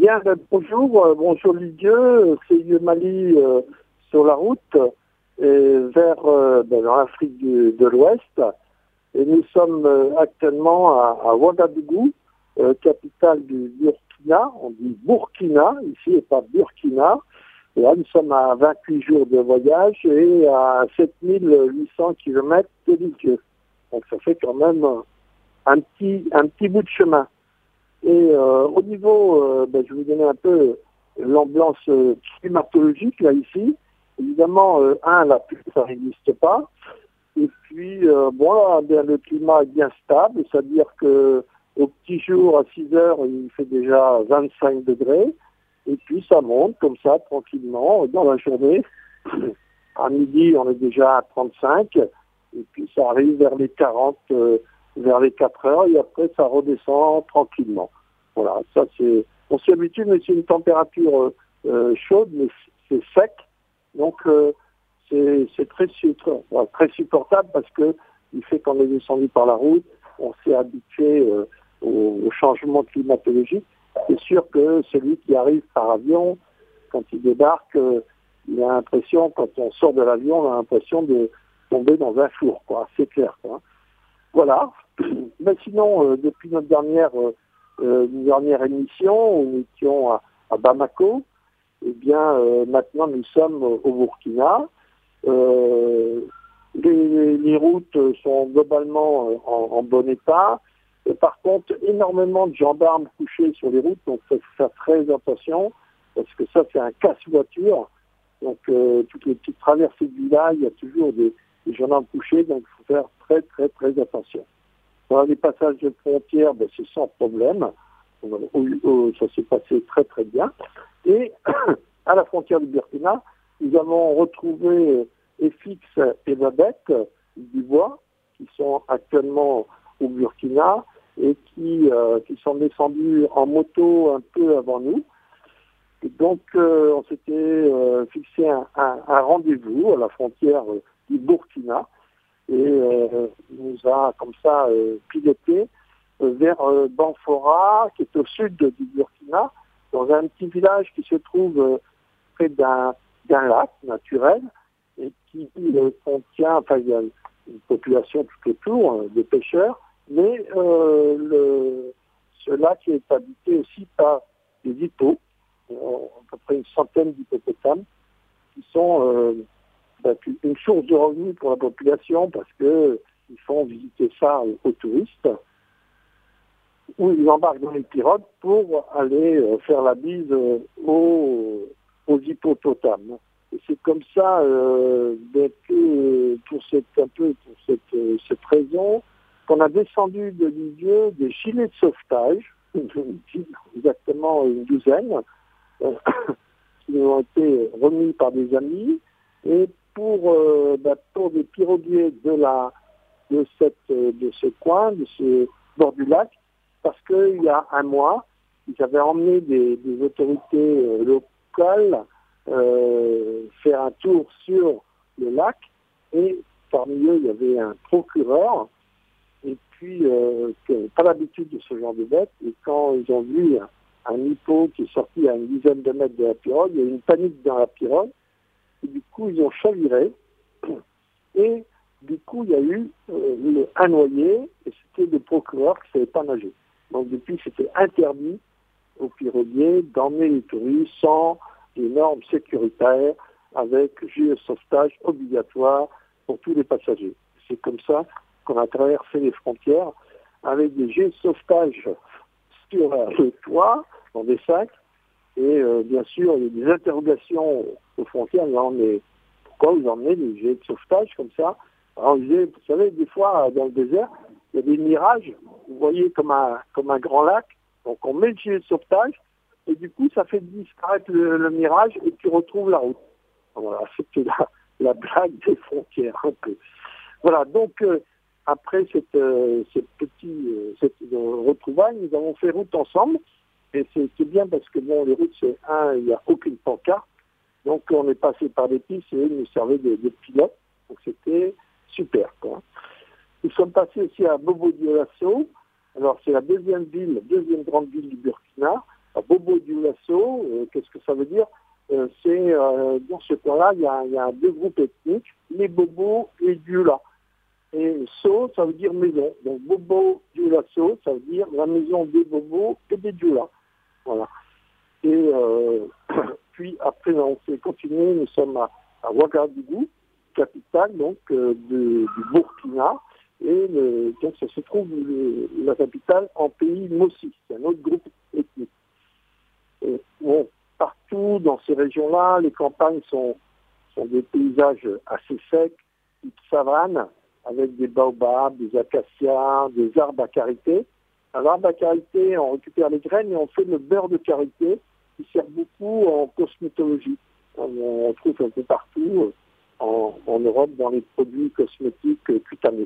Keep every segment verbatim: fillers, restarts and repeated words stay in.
bien, ben, bonjour, euh, bonjour Lidieu, c'est Yemali euh, sur la route et vers euh, ben, dans l'Afrique du- de l'Ouest. Et nous sommes euh, actuellement à, à Ouagadougou, euh, capitale du Burkina. On dit Burkina ici et pas Burkina. Et là, nous sommes à vingt-huit jours de voyage et à sept mille huit cents kilomètres de Lidieu. Donc ça fait quand même un petit, un petit bout de chemin. Et euh, au niveau, euh, ben, je vais vous donner un peu l'ambiance euh, climatologique là ici. Évidemment, euh, un, la pluie, ça n'existe pas. Et puis, euh, bon, là, bien, le climat est bien stable, c'est-à-dire que au petit jour, à six heures, il fait déjà vingt-cinq degrés. Et puis, ça monte comme ça, tranquillement, dans la journée. À midi, on est déjà à trente-cinq. Et puis, ça arrive vers les quarante, euh, vers les quatre heures. Et après, ça redescend tranquillement. Voilà, ça, c'est... On s'y habitue, mais c'est une température euh, euh, chaude, mais c'est sec. Donc, euh, c'est, c'est très, très, très supportable parce que il fait qu'on est descendu par la route, on s'est habitué euh, au, au changement climatologique. C'est sûr que celui qui arrive par avion, quand il débarque, euh, il a l'impression, quand on sort de l'avion, on a l'impression de tomber dans un four, quoi. C'est clair, quoi. Voilà. Mais sinon, euh, depuis notre dernière, euh, euh, dernière émission, où nous étions à, à Bamako, eh bien, euh, maintenant nous sommes au Burkina. Euh, les, les routes sont globalement en, en bon état. Et par contre, énormément de gendarmes couchés sur les routes, donc il faut faire très attention, parce que ça, c'est un casse-voiture. Donc, euh, toutes les petites traversées du village, il y a toujours des, des gendarmes couchés, donc il faut faire très, très, très attention. Dans les passages de frontières, ben, c'est sans problème. Ça s'est passé très, très bien. Et à la frontière du Burkina, nous avons retrouvé F X et Babette Dubois, qui sont actuellement au Burkina et qui, euh, qui sont descendus en moto un peu avant nous. Et donc, euh, on s'était euh, fixé un, un, un rendez-vous à la frontière euh, du Burkina et euh, nous a comme ça euh, piloté euh, vers euh, Banfora, qui est au sud du Burkina, dans un petit village qui se trouve euh, près d'un, d'un lac naturel et qui euh, contient, enfin il y a une population tout autour euh, de pêcheurs, mais euh, le, ce lac est habité aussi par des hippos, euh, à peu près une centaine d'hippopotames, qui sont euh, ben, une source de revenus pour la population parce que ils font visiter ça aux, aux touristes, où ils embarquent dans les pirogues pour aller euh, faire la bise euh, aux, aux hippopotames. Et c'est comme ça euh, ben, que, euh, pour cette, un peu pour cette, euh, cette raison, qu'on a descendu de Lidieu des gilets de sauvetage, exactement une douzaine, euh, qui nous ont été remis par des amis, et pour, euh, ben, pour des piroguiers de, la, de, cette, de ce coin, de ce bord du lac, parce qu'il y a un mois, ils avaient emmené des, des autorités euh, locales euh, faire un tour sur le lac, et parmi eux, il y avait un procureur, et puis euh, qui n'avait pas l'habitude de ce genre de bête, et quand ils ont vu un, un hippo qui est sorti à une dizaine de mètres de la pirogue, il y a eu une panique dans la pirogue, et du coup, ils ont chaviré, et du coup, il y a eu euh, le, un noyé, et c'était le procureur qui ne savait pas nager. Donc depuis, c'était interdit aux piroguiers d'emmener les touristes sans les normes sécuritaires, avec gilet de sauvetage obligatoire pour tous les passagers. C'est comme ça qu'on a traversé les frontières avec des gilets de sauvetage sur le toit, dans des sacs, et euh, bien sûr, il y a des interrogations aux frontières. Là, mais pourquoi vous emmenez des gilets de sauvetage comme ça? Alors, vous savez, des fois, dans le désert, il y a des mirages, vous voyez comme un, comme un grand lac, donc on met le gilet de sauvetage, et du coup, ça fait disparaître le, le mirage, et tu retrouves la route. Voilà, c'était la, la blague des frontières, un peu. Voilà, donc, euh, après cette, euh, cette petite euh, cette, euh, retrouvaille, nous avons fait route ensemble, et c'est bien parce que, bon, les routes, c'est un, il n'y a aucune pancarte, donc on est passé par des pistes, et ils nous servaient de, de pilotes, donc c'était super, quoi. Nous sommes passés aussi à Bobo Dioulasso. Alors, c'est la deuxième ville, deuxième grande ville du Burkina. Alors, Bobo Dioulasso, euh, qu'est-ce que ça veut dire? euh, C'est euh, dans ce coin-là, il y a, il y a deux groupes ethniques, les Bobos et Dioula. Et So, ça veut dire maison. Donc Bobo Dioulasso, ça veut dire la maison des Bobos et des Dioula. Voilà. Et euh, puis après, on s'est continué, nous sommes à, à Ouagadougou, capitale donc euh, de, du Burkina. Et le, donc ça se trouve le, la capitale en pays Mossi, c'est un autre groupe ethnique. Et, bon, partout dans ces régions-là, les campagnes sont, sont des paysages assez secs, type savane, avec des baobabs, des acacias, des arbres à karité. À l'arbre à karité, on récupère les graines et on fait le beurre de karité qui sert beaucoup en cosmétologie. On trouve un peu partout en, en Europe dans les produits cosmétiques cutanés.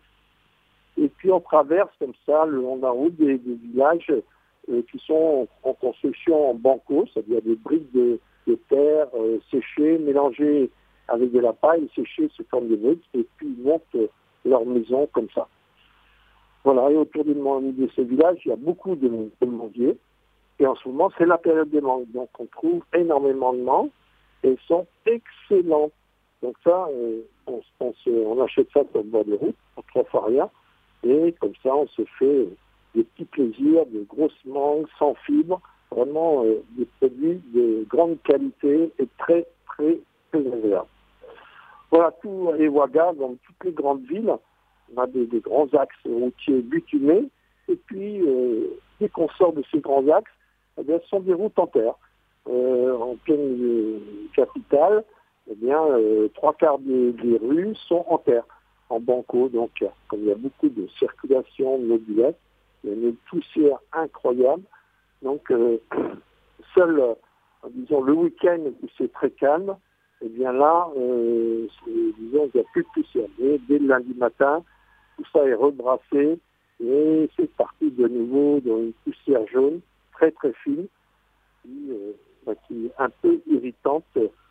Et puis on traverse comme ça le long de la route des, des villages euh, qui sont en, en construction en banco, c'est-à-dire des briques de, de terre euh, séchées, mélangées avec de la paille, séchées sous forme de briques, et puis ils montent euh, leur maison comme ça. Voilà, et autour de, de ces villages, il y a beaucoup de, de manguiers. Et en ce moment, c'est la période des mangues. Donc on trouve énormément de mangues et elles sont excellentes. Donc ça, euh, on, on, se, on achète ça sur le bord de route, pour trois fois rien. Et comme ça, on se fait des petits plaisirs, de grosses mangues sans fibres, vraiment euh, des produits de grande qualité et très, très, très agréables. Voilà, tout et Ouaga, dans toutes les grandes villes, on a des, des grands axes routiers bitumés. Et puis, euh, dès qu'on sort de ces grands axes, eh bien, ce sont des routes en terre. Euh, en pleine euh, capitale, eh bien, euh, trois quarts des, des rues sont en terre, en banco. Donc, comme il y a beaucoup de circulation de mobilette, il y a une poussière incroyable. Donc, euh, seul, euh, disons, le week-end où c'est très calme, eh bien là, euh, disons, il n'y a plus de poussière. Mais dès le lundi matin, tout ça est rebrassé et c'est parti de nouveau dans une poussière jaune, très très fine, qui, euh, bah, qui est un peu irritante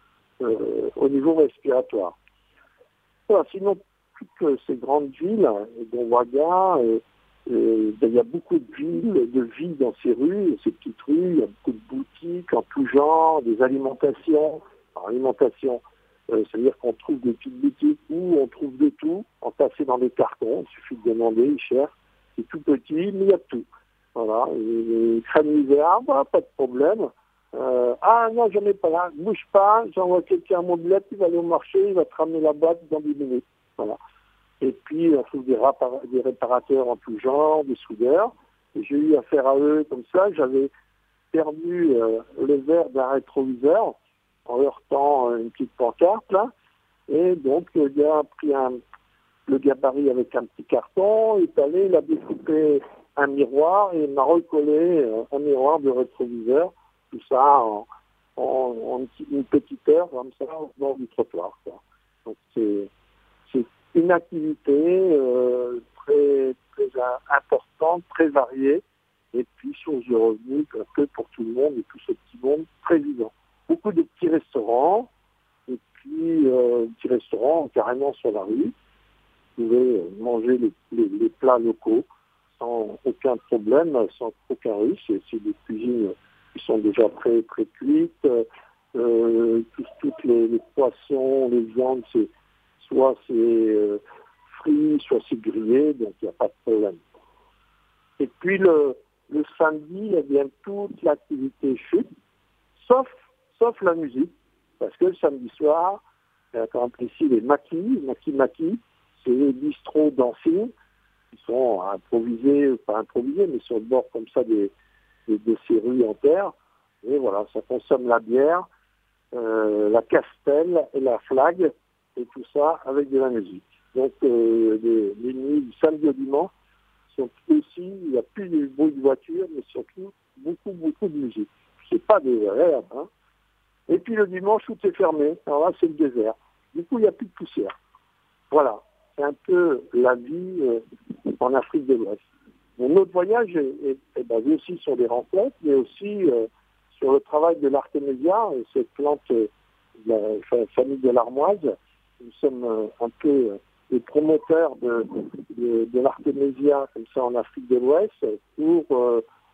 euh, au niveau respiratoire. Voilà, sinon, toutes ces grandes villes, dont Ouaga, euh, euh, ben, il y a beaucoup de villes, de vie dans ces rues, ces petites rues, il y a beaucoup de boutiques en tout genre, des alimentations. Alors, alimentation, euh, c'est-à-dire qu'on trouve des petites boutiques où on trouve de tout, entassé dans des cartons, il suffit de demander, ils cherchent, c'est tout petit, mais il y a tout. Voilà, et, et crème l'hiver, bah, pas de problème. Euh, ah non, j'en ai pas là, bouge pas, j'envoie quelqu'un à mon bled, il va aller au marché, il va te ramener la boîte dans dix minutes. Voilà. Et puis, on trouve des, répar- des réparateurs en tout genre, des soudeurs. Et j'ai eu affaire à eux comme ça. J'avais perdu euh, le verre d'un rétroviseur en heurtant euh, une petite pancarte, là. Et donc, le gars a pris un, le gabarit avec un petit carton, il est allé, il a découpé un miroir et il m'a recollé euh, un miroir de rétroviseur. Tout ça en, en, en une petite heure, comme ça, au bord du trottoir, quoi. Donc, c'est... C'est une activité euh, très, très importante, très variée, et puis source de revenus un peu pour tout le monde et tout ce petit monde très vivant. Beaucoup de petits restaurants, et puis euh, petits restaurants carrément sur la rue. Vous pouvez manger les, les, les plats locaux sans aucun problème, sans aucun risque. C'est, c'est des cuisines qui sont déjà très, très cuites. Euh, toutes, toutes les, les poissons, les viandes, c'est soit c'est euh, frit, soit c'est grillé, donc il n'y a pas de problème. Et puis le, le samedi, eh bien, toute l'activité chute, sauf, sauf la musique, parce que le samedi soir, il y a quand même ici les maquis, maquis maquis, c'est les bistrots dancing, qui sont improvisés, pas improvisés, mais sur le bord comme ça des, des, de ces rues en terre. Et voilà, ça consomme la bière, euh, la castelle et la flague, et tout ça avec de la musique. Donc euh, les, les nuits du samedi au dimanche sont aussi, il n'y a plus de bruit de voiture, mais surtout beaucoup, beaucoup de musique. C'est pas désert, hein. Et puis le dimanche, tout est fermé. Alors là, c'est le désert. Du coup, il n'y a plus de poussière. Voilà. C'est un peu la vie euh, en Afrique de l'Ouest. Mon autre voyage est, est, est basé aussi sur des rencontres, mais aussi euh, sur le travail de l'artémésia, cette plante euh, de la famille de l'armoise. Nous sommes euh, un peu euh, les promoteurs de, de, de l'artémésia comme ça en Afrique de l'Ouest pour euh,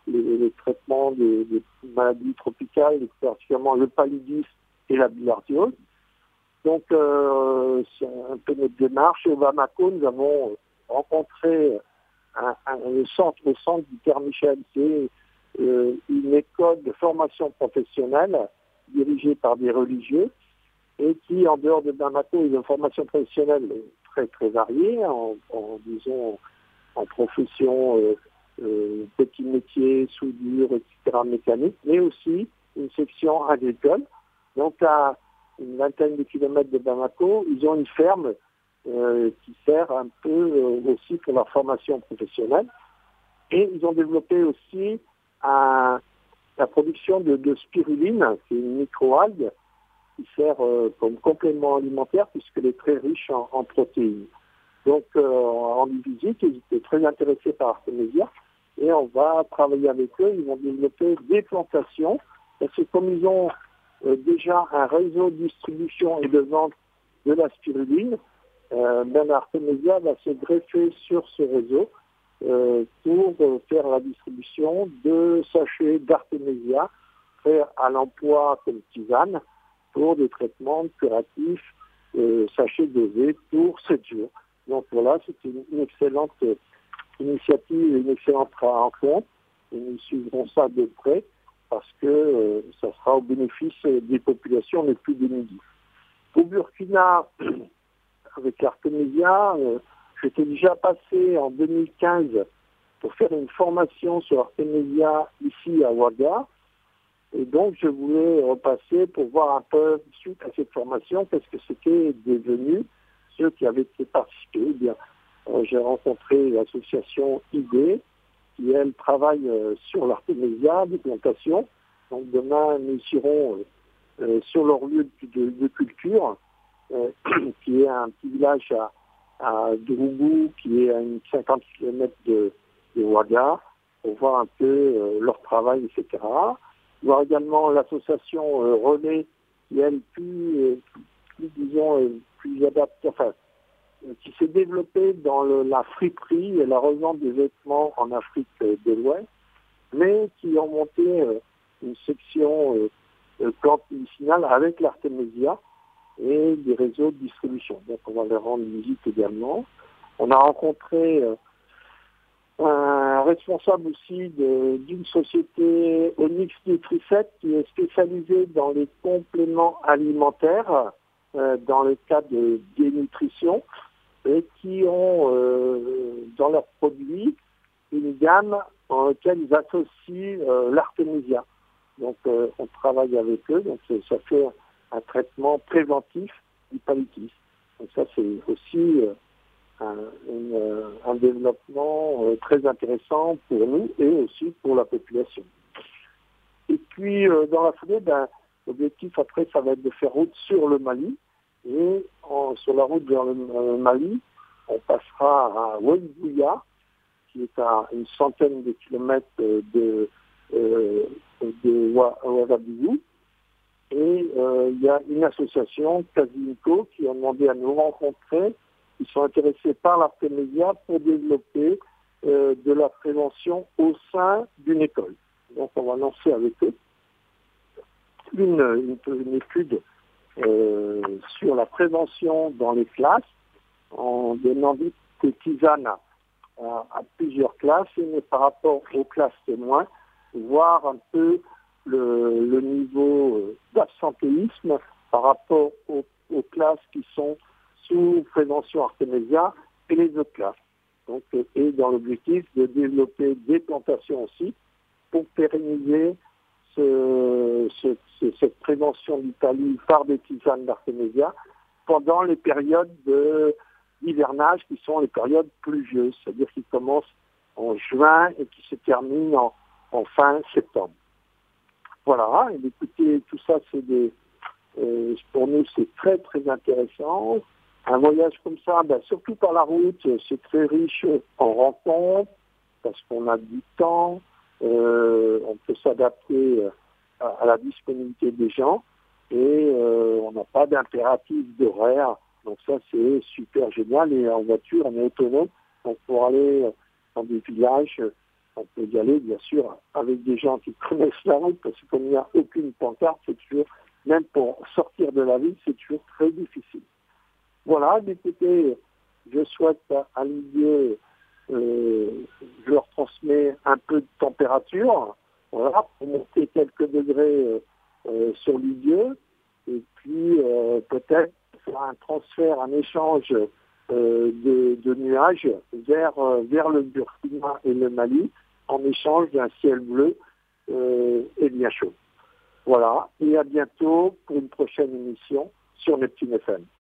les, les traitements des, des maladies tropicales, particulièrement le paludisme et la bilharziose. Donc, euh, c'est un peu notre démarche. Au Bamako, nous avons rencontré un, un, le centre, le centre du Père Michel, c'est euh, une école de formation professionnelle dirigée par des religieux et qui, en dehors de Bamako, a une formation professionnelle très, très variée, en, en disons, en profession, euh, euh, petits métiers, soudure, et cetera, mécanique, mais aussi une section agricole. Donc, à une vingtaine de kilomètres de Bamako, ils ont une ferme euh, qui sert un peu euh, aussi pour leur formation professionnelle. Et ils ont développé aussi un, la production de, de spiruline, qui est une microalgue, qui sert euh, comme complément alimentaire puisqu'elle est très riche en, en protéines. Donc, euh, on a rendu visite, ils étaient très intéressés par Artemisia et on va travailler avec eux. Ils vont développer des plantations parce que comme ils ont euh, déjà un réseau de distribution et de vente de la spiruline, euh, ben Artemisia va se greffer sur ce réseau euh, pour euh, faire la distribution de sachets d'Artemisia faits à l'emploi comme tisane pour des traitements curatifs, euh, sachets dosés pour sept jours. Donc voilà, c'est une, une excellente euh, initiative, une excellente rencontre. Et nous suivrons ça de près parce que euh, ça sera au bénéfice des populations les plus démunies. Au Burkina, avec Artemisia, euh, j'étais déjà passé en deux mille quinze pour faire une formation sur Artemisia ici à Ouaga. Et donc, je voulais repasser pour voir un peu, suite à cette formation, qu'est-ce que c'était devenu, ceux qui avaient participé. Eh bien, euh, j'ai rencontré l'association I D E, qui, elle, travaille euh, sur l'Artemisia, des plantations. Donc, demain, nous irons euh, euh, sur leur lieu de, de, de culture, euh, qui est un petit village à, à Drougou, qui est à une cinquante kilomètres de, de Ouaga, pour voir un peu euh, leur travail, et cetera. Voir également l'association euh, Relais, qui elle plus, euh, plus disons, euh, plus adaptée, enfin, euh, qui s'est développée dans le, la friperie et la revente des vêtements en Afrique euh, de l'Ouest, mais qui ont monté euh, une section euh, euh, plante médicinale avec l'Artemisia et des réseaux de distribution. Donc on va leur rendre visite également. On a rencontré euh, un responsable aussi de, d'une société Onyx Nutricet qui est spécialisée dans les compléments alimentaires euh, dans le cas de dénutrition et qui ont euh, dans leurs produits une gamme dans laquelle ils associent euh, l'Artemisia. Donc euh, on travaille avec eux, donc ça fait un traitement préventif du paludisme. Donc ça c'est aussi euh, Un, une, un développement euh, très intéressant pour nous et aussi pour la population. Et puis, euh, dans la foulée, ben, l'objectif après, ça va être de faire route sur le Mali. Et en, sur la route vers le euh, Mali, on passera à Ouadouya, qui est à une centaine de kilomètres de, euh, de Ouagadougou. Et euh, il y a une association, Casinco, qui a demandé à nous rencontrer. Ils sont intéressés par l'Artemisia pour développer euh, de la prévention au sein d'une école. Donc on va lancer avec eux une, une, une étude euh, sur la prévention dans les classes en donnant des tisanes à, à plusieurs classes, mais par rapport aux classes témoins, voir un peu le, le niveau d'absentéisme par rapport aux, aux classes qui sont sous prévention Artemisia et les autres classes. Donc, et dans l'objectif de développer des plantations aussi pour pérenniser ce, ce, ce, cette prévention du palud par des tisanes d'Artemisia pendant les périodes de, d'hivernage qui sont les périodes pluvieuses, c'est-à-dire qui commencent en juin et qui se terminent en, en fin septembre. Voilà, et écoutez, tout ça, c'est des, euh, pour nous, c'est très, très intéressant. Un voyage comme ça, ben, surtout par la route, c'est très riche en rencontres, parce qu'on a du temps, euh, on peut s'adapter à, à la disponibilité des gens, et euh, on n'a pas d'impératif d'horaire. Donc ça, c'est super génial. Et en voiture, on est autonome. Donc pour aller dans des villages On peut y aller, bien sûr, avec des gens qui connaissent la route, parce que comme il n'y a aucune pancarte, c'est toujours, même pour sortir de la ville, c'est toujours très difficile. Voilà, écoutez, je souhaite à Lisieux, euh, je leur transmets un peu de température, voilà, pour monter quelques degrés euh, euh, sur Lisieux, et puis euh, peut-être faire un transfert, un échange euh, de, de nuages vers, euh, vers le Burkina et le Mali, en échange d'un ciel bleu euh, et bien chaud. Voilà, et à bientôt pour une prochaine émission sur Neptune F M.